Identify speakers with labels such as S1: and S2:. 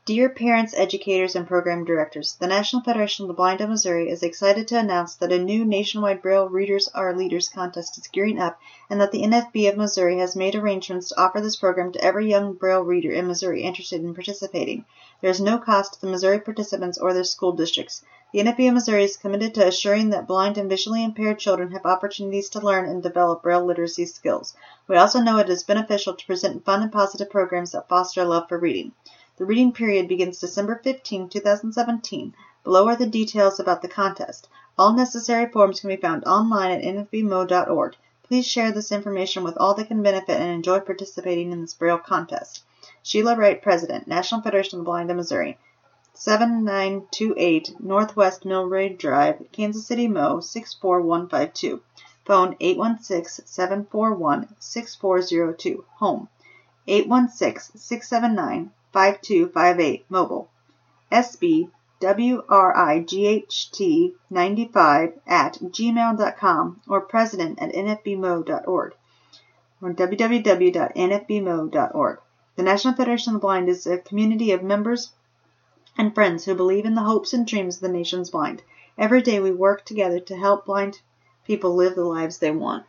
S1: Dear parents, educators, and program directors, the National Federation of the Blind of Missouri is excited to announce that a new nationwide Braille Readers Are Leaders contest is gearing up and that the NFB of Missouri has made arrangements to offer this program to every young Braille reader in Missouri interested in participating. There is no cost to the Missouri participants or their school districts. The NFB of Missouri is committed to assuring that blind and visually impaired children have opportunities to learn and develop Braille literacy skills. We also know it is beneficial to present fun and positive programs that foster a love for reading. The reading period begins December 15, 2017. Below are the details about the contest. All necessary forms can be found online at nfbmo.org. Please share this information with all that can benefit and enjoy participating in this Braille contest. Sheila Wright, President, National Federation of the Blind of Missouri, 7928 Northwest Millbrae Drive, Kansas City, Mo. 64152. Phone 816-741-6402. Home 816-679-5258. Mobile SB WRIGHT95@gmail.com or president@nfbmo.org or www.nfbmo.org. The National Federation of the Blind is a community of members and friends who believe in the hopes and dreams of the nation's blind. Every day we work together to help blind people live the lives they want.